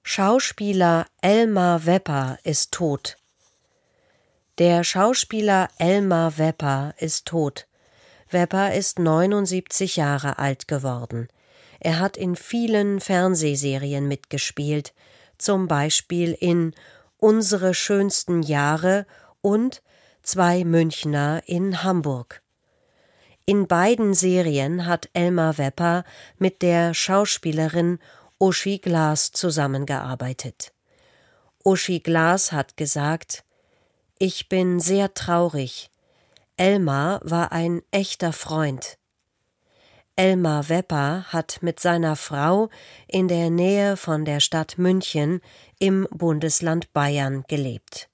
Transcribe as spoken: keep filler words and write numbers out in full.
Schauspieler Elmar Wepper ist tot. Der Schauspieler Elmar Wepper ist tot. Wepper ist neunundsiebzig Jahre alt geworden. Er hat in vielen Fernsehserien mitgespielt, zum Beispiel in Unsere schönsten Jahre und Zwei Münchner in Hamburg. In beiden Serien hat Elmar Wepper mit der Schauspielerin Uschi Glas zusammengearbeitet. Uschi Glas hat gesagt: „Ich bin sehr traurig. Elmar war ein echter Freund." Elmar Wepper hat mit seiner Frau in der Nähe von der Stadt München im Bundesland Bayern gelebt.